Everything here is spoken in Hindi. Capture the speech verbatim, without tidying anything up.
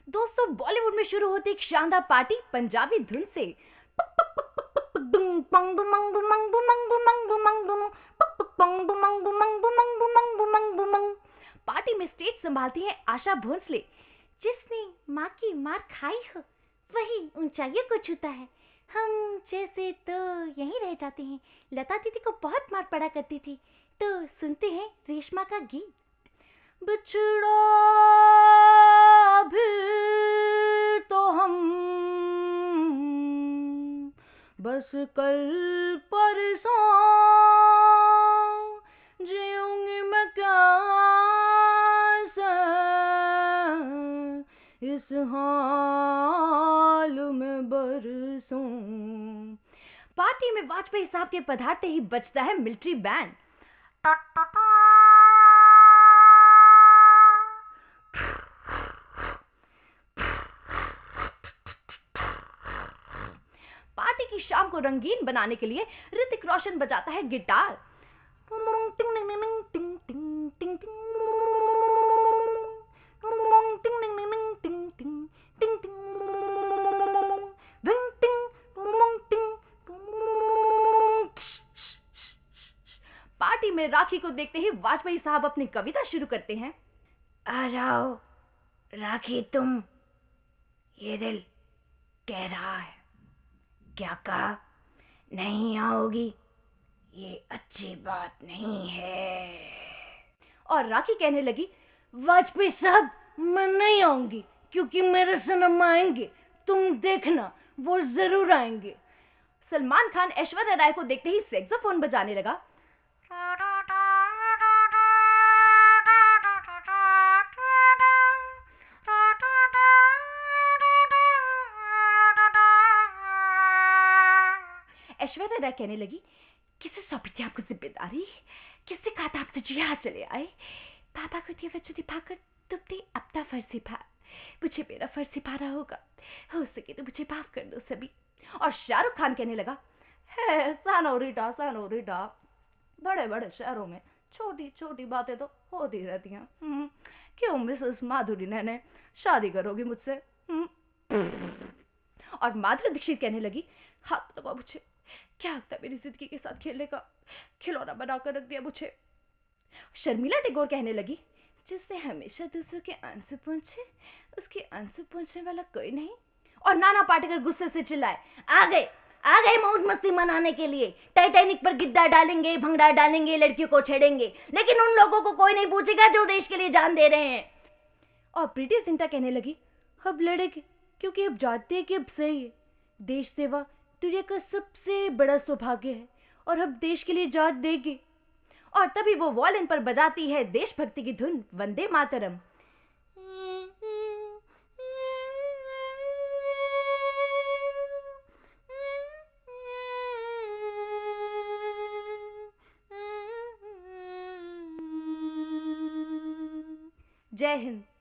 दोस्तों, बॉलीवुड में शुरू होती एक शानदार पार्टी पंजाबी धुन से। पार्टी में स्टेज संभालती है आशा भोसले। जिसने माँ की मार खाई हो वही ऊंचाइयों को छूता है। हम जैसे तो यहीं रह जाते हैं। लता दीदी को बहुत मार पड़ा करती थी, तो सुनते हैं रेशमा का गीत। बिछड़ा भी तो हम बस कल परसों, जीऊंगी मैं कैसे इस हाल में बरसों। पार्टी में वाजपेयी साहब के पधारते ही बजता है मिलिट्री बैंड। पार्टी की शाम को रंगीन बनाने के लिए ऋतिक रोशन बजाता है गिटार। पार्टी में राखी को देखते ही वाजपेयी साहब अपनी कविता शुरू करते हैं। आ जाओ राखी तुम, ये दिल कह रहा है। क्या कहा? नहीं आओगी, ये अच्छी बात नहीं है। और राखी कहने लगी, वाजपेयी साहब मैं नहीं आऊंगी, क्योंकि मेरे सनम आएंगे, तुम देखना वो जरूर आएंगे। सलमान खान ऐश्वर्या राय को देखते ही सैक्सोफोन बजाने लगा। ऐश्वर्या राय कहने लगी, किसे सौंपी थी आपको जिम्मेदारी? किसने कहा था आप तुझे यहाँ चले आए? पापा को दिए वचन निभाकर तुमने अपना फर्ज निभा, मुझे मेरा फर्ज निभाना होगा। हो सके तो मुझे माफ कर दो सभी। और शाहरुख खान कहने लगा, है सानोरिटा सानोरिटा, बड़े बड़े शहरों में छोटी छोटी बातें तो होती रहती हैं। क्यों मिसेस माधुरी ने शादी करोगी मुझसे? और माधुरी दीक्षित कहने लगी, हाथ दबा मुझे, क्या लगता है मेरी जिंदगी के साथ खेलने का खिलौना बनाकर रख दिया मुझे। शर्मिला टैगोर कहने लगी, जिससे हमेशा दूसरों के आंसू पहुंचे उसके आंसू पहुंचने वाला कोई नहीं। और नाना पाटेकर गुस्से से चिल्लाए, आ गए आ गए मौज मस्ती मनाने के लिए। टाइटैनिक पर गिद्दा डालेंगे, भंगड़ा डालेंगे, लड़कियों को छेड़ेंगे, लेकिन उन लोगों को कोई नहीं पूछेगा जो देश के लिए जान दे रहे हैं। और प्रीति जिंटा कहने लगी, अब लड़ेगी क्योंकि अब जानते हैं कि अब सही है। देश सेवा दुनिया का सबसे बड़ा सौभाग्य है और अब देश के लिए जान देगी। और तभी वो वॉलिन पर बजाती है देशभक्ति की धुन, वंदे मातरम। जय हिंद।